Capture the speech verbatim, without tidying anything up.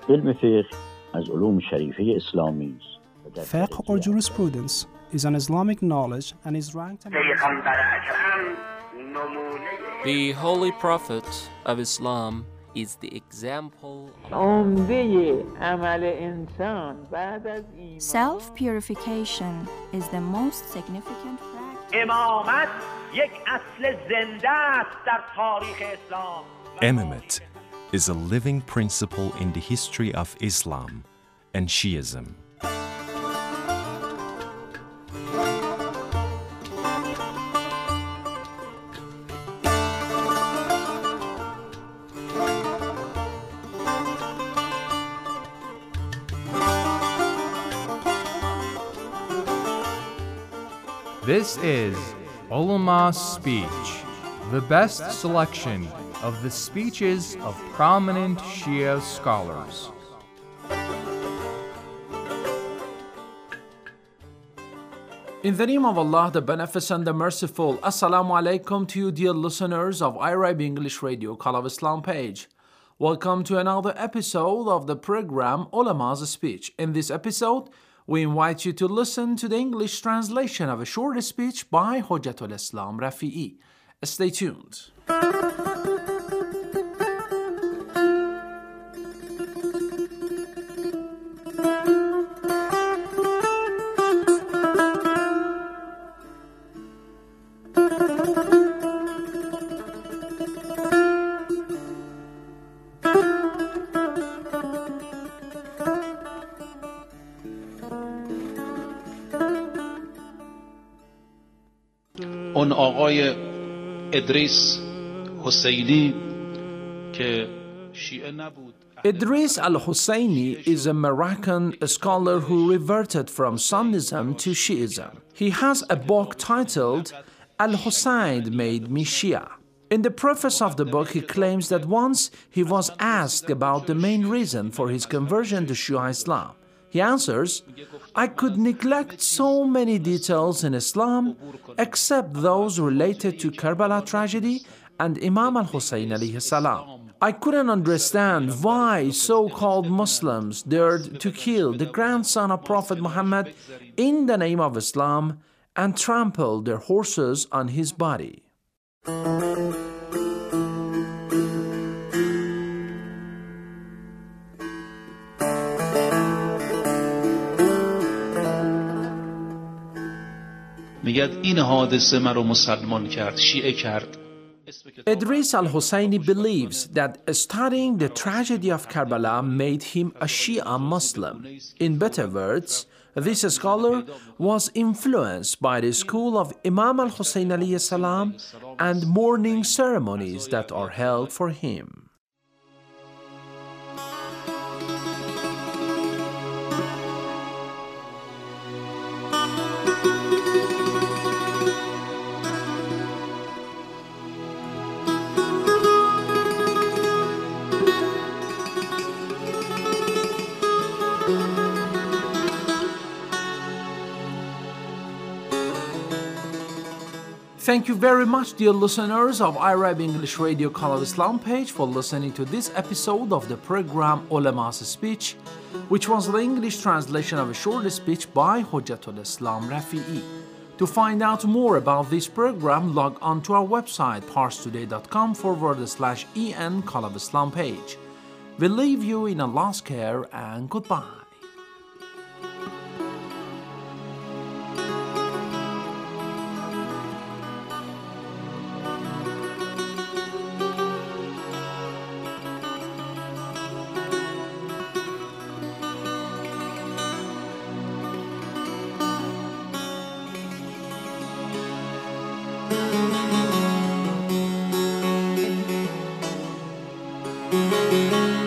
علم فقه از علوم شریفه اسلامی است. Fiqh or jurisprudence is an Islamic knowledge and is ranked among The Holy Prophet of Islam is the example of Self-purification is the most significant practice. Imamate is a living principle in the history of Islam and Shiism. This is Ulama's Speech, the best selection of the speeches of prominent Shia scholars. In the name of Allah, the Beneficent, the Merciful, Assalamu alaikum to you, dear listeners of I R I B English Radio Call of Islam page. Welcome to another episode of the program Ulama's Speech. In this episode, we invite you to listen to the English translation of a short speech by Hujjatul Islam Rafi'i. Stay tuned. اون آقای ادریس حسینی که شیعه نبود. Idris al-Husseini is a Moroccan scholar who reverted from Sunnism to Shiism. He has a book titled Al-Hussein Made Me Shia. In the preface of the book, he claims that once he was asked about the main reason for his conversion to Shia Islam. He answers, I could neglect so many details in Islam except those related to Karbala tragedy and Imam al-Hussein alayhi salam. I couldn't understand why so-called Muslims dared to kill the grandson of Prophet Muhammad in the name of Islam and trample their horses on his body. میگه این حادثه مرا مسلمان کرد، شیعه کرد. Idris al-Husseini believes that studying the tragedy of Karbala made him a Shia Muslim. In better words, this scholar was influenced by the school of Imam al-Hussein alayhi salam and mourning ceremonies that are held for him. Thank you very much, dear listeners of I R I B English Radio Call of Islam page, for listening to this episode of the program Ulama's Speech, which was the English translation of a short speech by Hujjatul Islam Rafi'i. To find out more about this program, log on to our website parstoday.com forward slash en Call of Islam page. We leave you in Allah's care and goodbye. Thank you.